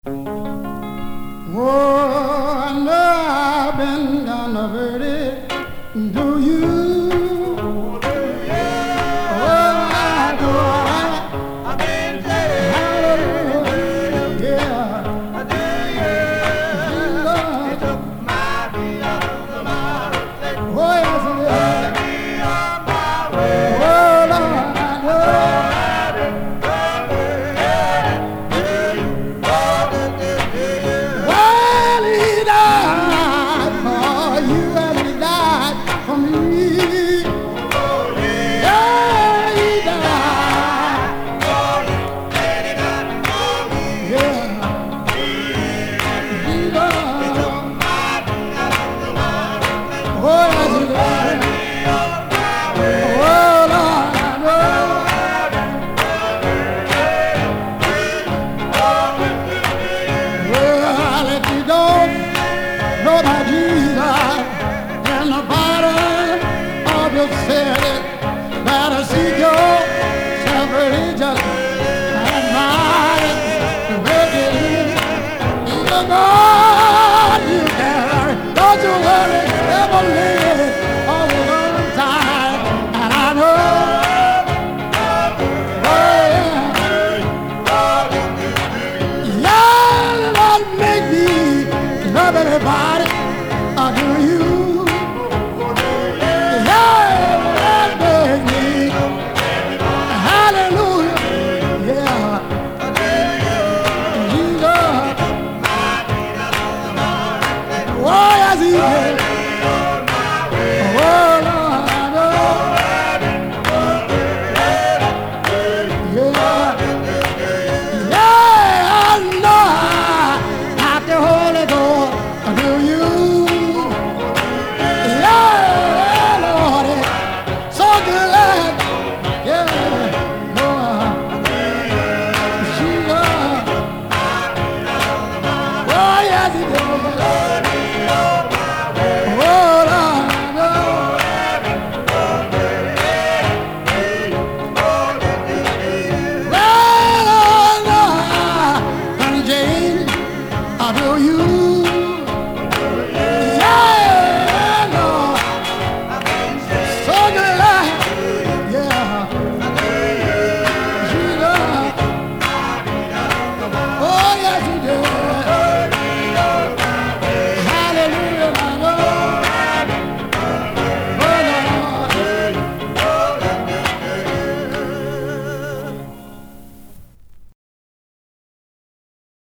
Oh, I know I've been converted. Do you? Oh, I know I've been saved. Hallelujah. Yeah. Jesus. He took my feet off the mountain. Oh, yes, it is. Set me on my way. Oh, Lord, I know. Everybody